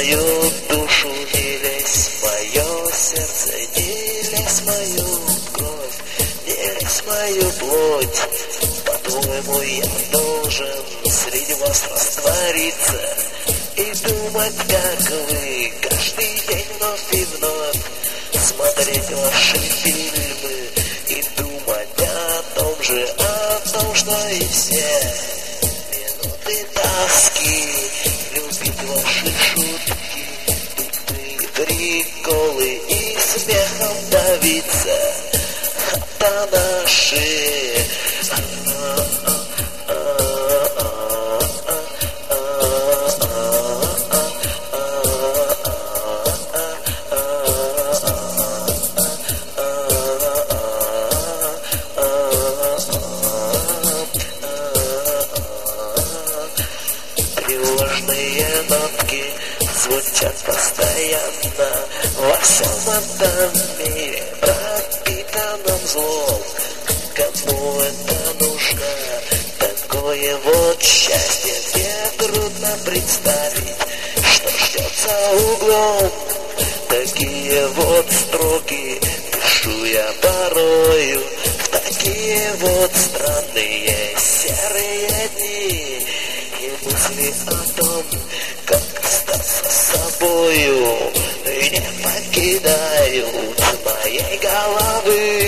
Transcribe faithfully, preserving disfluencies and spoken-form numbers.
мою душу не лезь, в мое сердце не лезь, в мою кровь, не лезь, в мою плоть. По-твоему, я должен среди вас раствориться и думать, как вы, каждый день вновь и вновь смотреть ваши фильмы и думать о том же, о том, что и все. Минуты тоски, любить ваши шутки, туты, приколы и смехом давиться. Это наши тревожные нотки звучат постоянно во всем этом мире, пропитанном злом. Кому это нужно? Такое вот счастье, мне трудно представить, что ждет за углом. Такие вот строки пишу я порою в такие вот странные серые дни. И мысли о том, как остаться собою, не покидают моей головы.